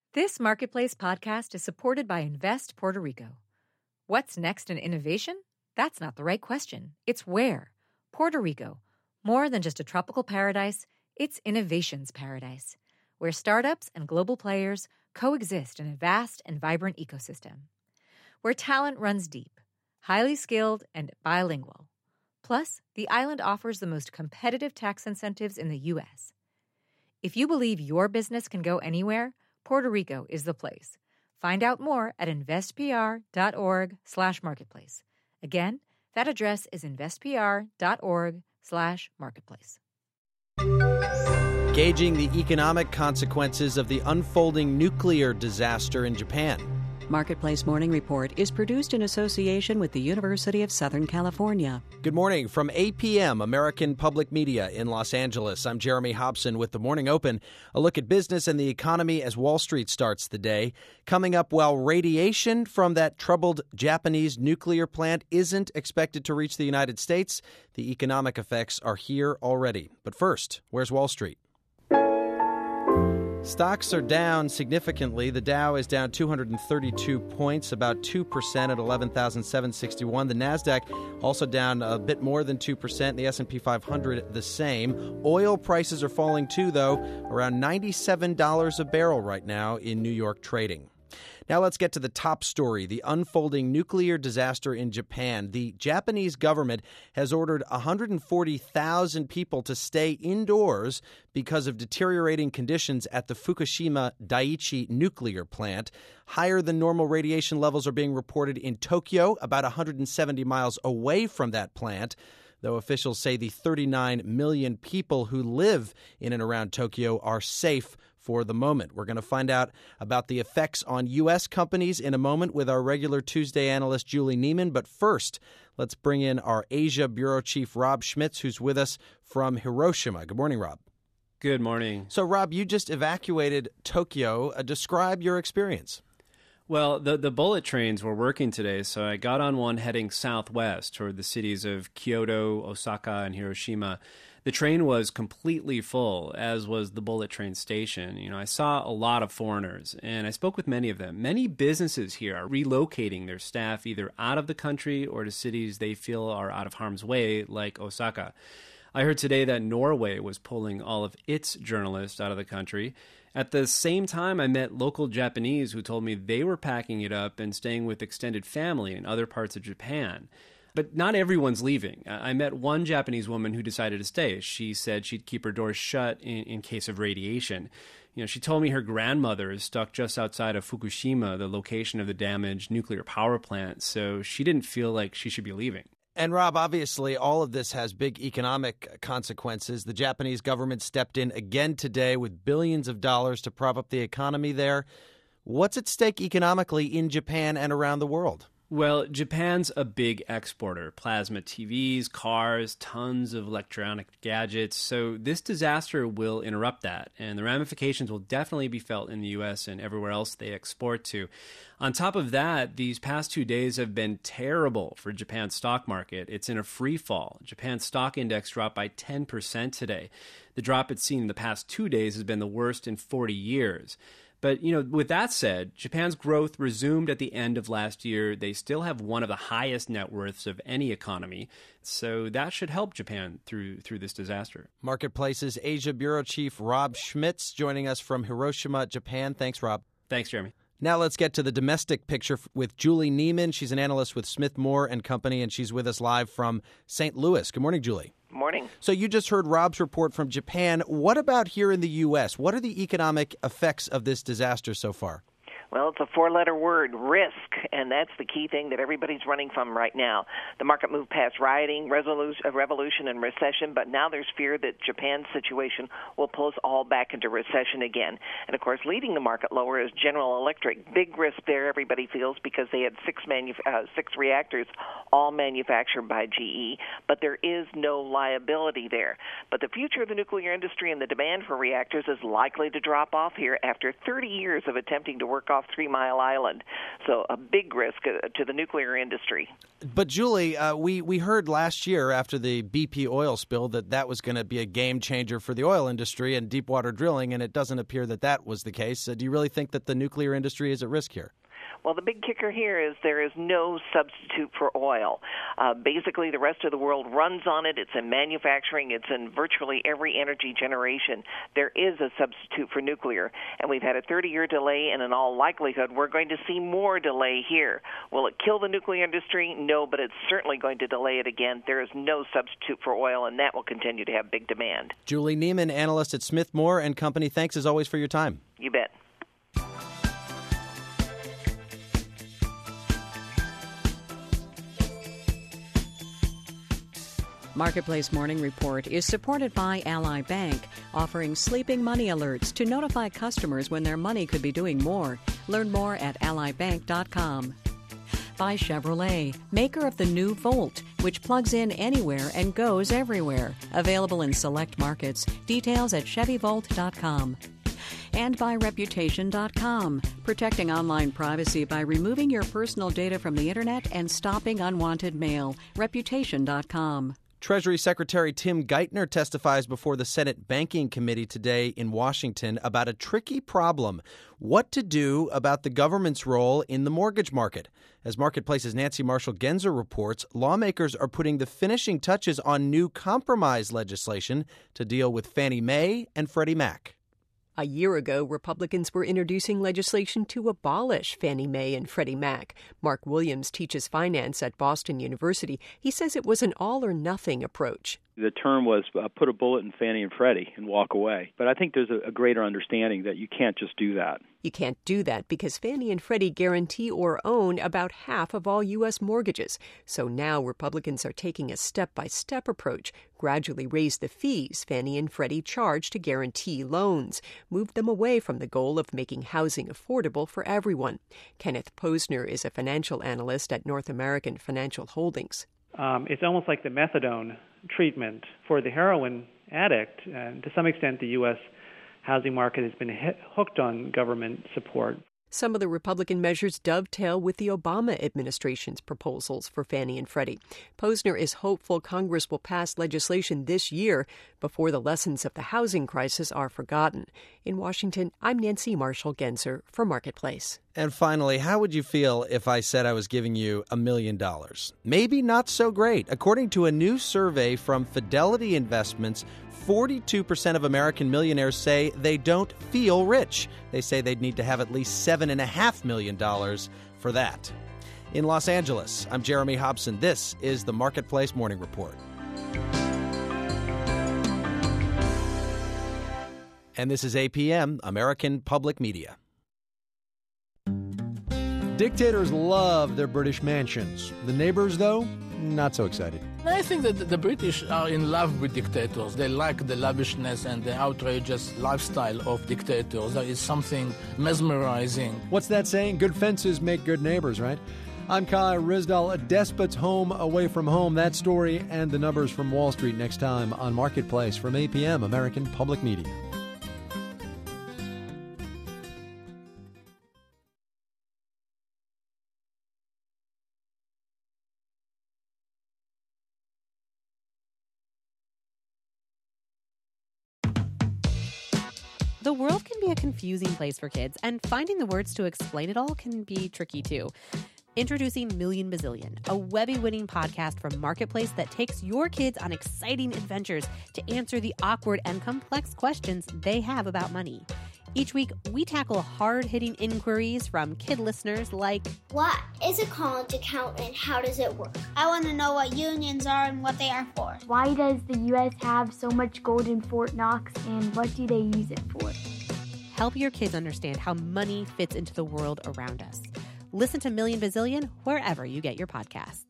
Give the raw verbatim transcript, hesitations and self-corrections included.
This Marketplace podcast is supported by Invest Puerto Rico. What's next in innovation? That's not the right question. It's where. Puerto Rico. More than just a tropical paradise, it's innovation's paradise, where startups and global players coexist in a vast and vibrant ecosystem. Where talent runs deep, highly skilled, and bilingual. Plus, the island offers the most competitive tax incentives in the U S. If you believe your business can go anywhere, Puerto Rico is the place. Find out more at investpr.org slash marketplace. Again, that address is investpr.org slash marketplace. Gauging the economic consequences of the unfolding nuclear disaster in Japan. Marketplace Morning Report is produced in association with the University of Southern California. Good morning from A P M, American Public Media in Los Angeles. I'm Jeremy Hobson with the Morning Open, a look at business and the economy as Wall Street starts the day. Coming up, while radiation from that troubled Japanese nuclear plant isn't expected to reach the United States, the economic effects are here already. But first, where's Wall Street? Stocks are down significantly. The Dow is down two hundred thirty-two points, about two percent at eleven thousand seven hundred sixty-one. The Nasdaq also down a bit more than two percent. The S and P five hundred the same. Oil prices are falling too, though, around ninety-seven dollars a barrel right now in New York trading. Now let's get to the top story, the unfolding nuclear disaster in Japan. The Japanese government has ordered one hundred forty thousand people to stay indoors because of deteriorating conditions at the Fukushima Daiichi nuclear plant. Higher than normal radiation levels are being reported in Tokyo, about one hundred seventy miles away from that plant, though officials say the thirty-nine million people who live in and around Tokyo are safe for the moment. We're going to find out about the effects on U S companies in a moment with our regular Tuesday analyst, Julie Neiman. But first, let's bring in our Asia Bureau Chief, Rob Schmitz, who's with us from Hiroshima. Good morning, Rob. Good morning. So, Rob, you just evacuated Tokyo. Uh, describe your experience. Well, the, the bullet trains were working today, so I got on one heading southwest toward the cities of Kyoto, Osaka, and Hiroshima. The train was completely full, as was the bullet train station. You know, I saw a lot of foreigners, and I spoke with many of them. Many businesses here are relocating their staff either out of the country or to cities they feel are out of harm's way, like Osaka. I heard today that Norway was pulling all of its journalists out of the country. At the same time, I met local Japanese who told me they were packing it up and staying with extended family in other parts of Japan. But not everyone's leaving. I met one Japanese woman who decided to stay. She said she'd keep her doors shut in, in case of radiation. You know, she told me her grandmother is stuck just outside of Fukushima, the location of the damaged nuclear power plant, so she didn't feel like she should be leaving. And, Rob, obviously, all of this has big economic consequences. The Japanese government stepped in again today with billions of dollars to prop up the economy there. What's at stake economically in Japan and around the world? Well, Japan's a big exporter. Plasma T Vs, cars, tons of electronic gadgets. So this disaster will interrupt that, and the ramifications will definitely be felt in the U S and everywhere else they export to. On top of that, these past two days have been terrible for Japan's stock market. It's in a free fall. Japan's stock index dropped by ten percent today. The drop it's seen in the past two days has been the worst in forty years. But, you know, with that said, Japan's growth resumed at the end of last year. They still have one of the highest net worths of any economy. So that should help Japan through through this disaster. Marketplace's Asia Bureau Chief Rob Schmitz joining us from Hiroshima, Japan. Thanks, Rob. Thanks, Jeremy. Now let's get to the domestic picture with Julie Neiman. She's an analyst with Smith Moore and Company, and she's with us live from Saint Louis. Good morning, Julie. Morning. So you just heard Rob's report from Japan. What about here in the U S? What are the economic effects of this disaster so far? Well, it's a four-letter word, risk, and that's the key thing that everybody's running from right now. The market moved past rioting, resolution, revolution, and recession, but now there's fear that Japan's situation will pull us all back into recession again. And, of course, leading the market lower is General Electric. Big risk there, everybody feels, because they had six, manu- uh, six reactors, all manufactured by G E, but there is no liability there. But the future of the nuclear industry and the demand for reactors is likely to drop off here after thirty years of attempting to work off off Three Mile Island. So a big risk uh, to the nuclear industry. But, Julie, uh, we, we heard last year after the B P oil spill that that was going to be a game changer for the oil industry and deep water drilling, and it doesn't appear that that was the case. Uh, do you really think that the nuclear industry is at risk here? Well, the big kicker here is there is no substitute for oil. Uh, basically, the rest of the world runs on it. It's in manufacturing. It's in virtually every energy generation. There is a substitute for nuclear, and we've had a thirty-year delay, and in all likelihood, we're going to see more delay here. Will it kill the nuclear industry? No, but it's certainly going to delay it again. There is no substitute for oil, and that will continue to have big demand. Julie Neiman, analyst at Smith Moore and Company, thanks as always for your time. You bet. Marketplace Morning Report is supported by Ally Bank, offering sleeping money alerts to notify customers when their money could be doing more. Learn more at ally bank dot com. By Chevrolet, maker of the new Volt, which plugs in anywhere and goes everywhere. Available in select markets. Details at chevy volt dot com. And by reputation dot com, protecting online privacy by removing your personal data from the Internet and stopping unwanted mail. reputation dot com. Treasury Secretary Tim Geithner testifies before the Senate Banking Committee today in Washington about a tricky problem: what to do about the government's role in the mortgage market. As Marketplace's Nancy Marshall-Genzer reports, lawmakers are putting the finishing touches on new compromise legislation to deal with Fannie Mae and Freddie Mac. A year ago, Republicans were introducing legislation to abolish Fannie Mae and Freddie Mac. Mark Williams teaches finance at Boston University. He says it was an all-or-nothing approach. The term was uh, put a bullet in Fannie and Freddie and walk away. But I think there's a, a greater understanding that you can't just do that. You can't do that because Fannie and Freddie guarantee or own about half of all U S mortgages. So now Republicans are taking a step-by-step approach, gradually raise the fees Fannie and Freddie charge to guarantee loans, move them away from the goal of making housing affordable for everyone. Kenneth Posner is a financial analyst at North American Financial Holdings. Um, it's almost like the methadone treatment for the heroin addict. And to some extent, the U S housing market has been hit, hooked on government support. Some of the Republican measures dovetail with the Obama administration's proposals for Fannie and Freddie. Posner is hopeful Congress will pass legislation this year before the lessons of the housing crisis are forgotten. In Washington, I'm Nancy Marshall-Genzer for Marketplace. And finally, how would you feel if I said I was giving you a million dollars? Maybe not so great. According to a new survey from Fidelity Investments, forty-two percent of American millionaires say they don't feel rich. They say they'd need to have at least seven point five million dollars for that. In Los Angeles, I'm Jeremy Hobson. This is the Marketplace Morning Report. And this is A P M, American Public Media. Dictators love their British mansions. The neighbors, though, not so excited. I think that the British are in love with dictators. They like the lavishness and the outrageous lifestyle of dictators. There is something mesmerizing. What's that saying? Good fences make good neighbors, right? I'm Kyle Rizdal. A despot's home away from home. That story and the numbers from Wall Street next time on Marketplace from A P M, American Public Media. The world can be a confusing place for kids, and finding the words to explain it all can be tricky too. Introducing Million Bazillion, a Webby-winning podcast from Marketplace that takes your kids on exciting adventures to answer the awkward and complex questions they have about money. Each week, we tackle hard-hitting inquiries from kid listeners like, what is a college account and how does it work? I want to know what unions are and what they are for. Why does the U S have so much gold in Fort Knox and what do they use it for? Help your kids understand how money fits into the world around us. Listen to Million Bazillion wherever you get your podcasts.